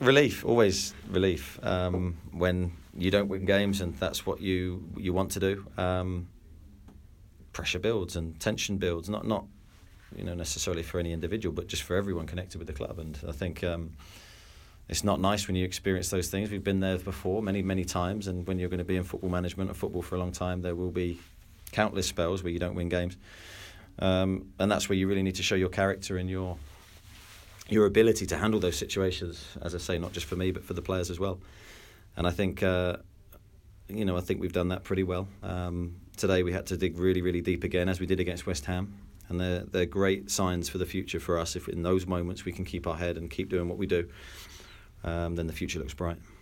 Relief, always relief. When you don't win games and that's what you want to do, pressure builds and tension builds. Not necessarily for any individual, but just for everyone connected with the club. And I think it's not nice when you experience those things. We've been there before many times, and when you're going to be in football management or football for a long time, there will be countless spells where you don't win games, and that's where you really need to show your character and your ability to handle those situations, as I say, not just for me but for the players as well. And I think I think we've done that pretty well. Today we had to dig really, really deep again, as we did against West Ham, and they're great signs for the future for us. If in those moments we can keep our head and keep doing what we do, then the future looks bright.